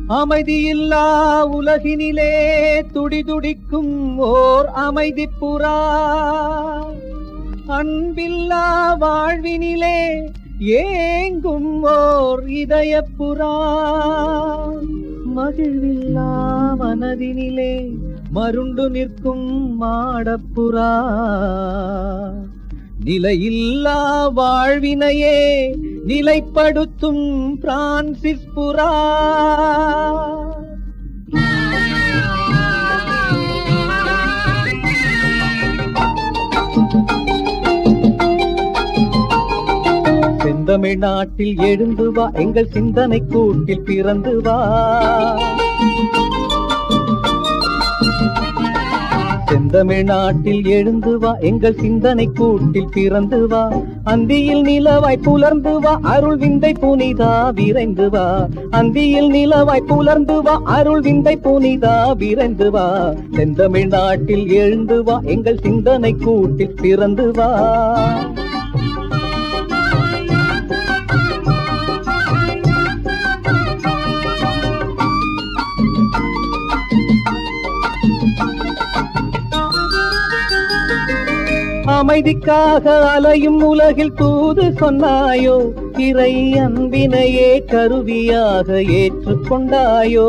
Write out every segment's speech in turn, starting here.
அமைதியில்லா உலகினிலே துடிதுடிக்கும் ஓர் அமைதி புறா, அன்பில்லா வாழ்வினிலே ஏங்கும் ஓர் இதயப்புறா, மகிழ்வில்லா மனதினிலே மருண்டு நிற்கும் மாடப்புறா, நிலையில்லா வாழ்வினையே நிலைப்படுத்தும் பிரான்சிஸ் புறா. செந்தமிழ்நாட்டில் எழுந்து வா, எங்கள் சிந்தனை கூட்டில் பிறந்து வா. செந்தமிழ்நாட்டில் எழுந்து வா, எங்கள் சிந்தனை கூட்டில் பிறந்து வா. அந்தியில் நிலவாய் புலர்ந்து வா, அருள் விந்தை புனிதா விரைந்து வா. அந்தியில் நிலவாய் புலர்ந்து வா, அருள் விந்தை புனிதா விரைந்து வா. செந்தமிழ்நாட்டில் எழுந்து வா, எங்கள் சிந்தனை கூட்டில் பிறந்து வா. அமைதிக்காக அலையும் உலகில் தூது சொன்னாயோ, இறை அன்பினையே கருவியாக ஏற்றுக்கொண்டாயோ.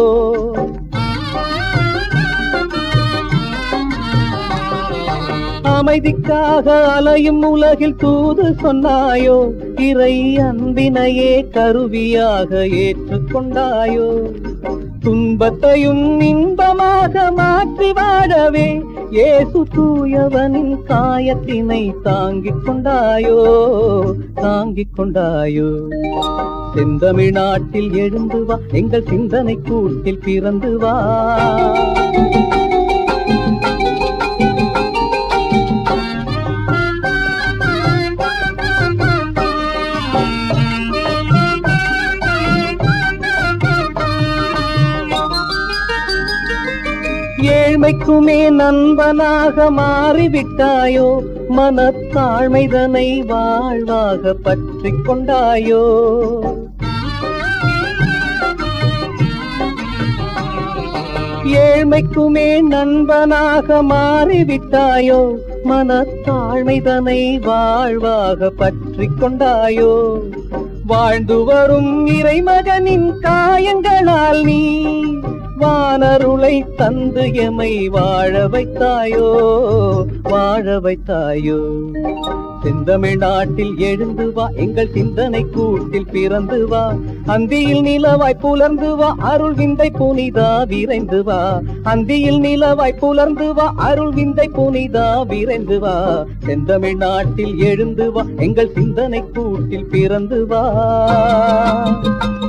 அமைதிக்காக அலையும் உலகில் தூது சொன்னாயோ, இறை அன்பினையே கருவியாக ஏற்றுக்கொண்டாயோ. துன்பத்தையும் இன்பமாக மாற்றி வாழவே இயேசு தூயவனின் காயத்தினை தாங்கிக் கொண்டாயோ, தாங்கிக் கொண்டாயோ. செந்தமிழ்நாட்டில் எழுந்து வா, எங்கள் சிந்தனை கூட்டில் பிறந்து வா. ஏழ்மைக்குமே நண்பனாக மாறிவிட்டாயோ, மனத்தாழ்மைதனை வாழ்வாக பற்றிக் கொண்டாயோ. ஏழ்மைக்குமே நண்பனாக மாறிவிட்டாயோ, மனத்தாழ்மைதனை வாழ்வாக பற்றிக் கொண்டாயோ. வாழ்ந்து வரும் இறைமகனின் காயங்களால் நீ வானருளை தந்து எமை வாழ வைத்தாயோ, வாழ வைத்தாயோ. செந்தமிழ்நாட்டில் எழுந்து வா, எங்கள் சிந்தனை கூட்டில் பிறந்து வா. அந்தியில் நிலவாய் புலர்ந்து வா, அருள் விந்தை புனிதா விரைந்து வா. அந்தியில் நிலவாய் புலர்ந்து வா, அருள் விந்தை புனிதா விரைந்து வா. செந்தமிழ்நாட்டில் எழுந்து வா, எங்கள் சிந்தனை கூட்டில் பிறந்து வா.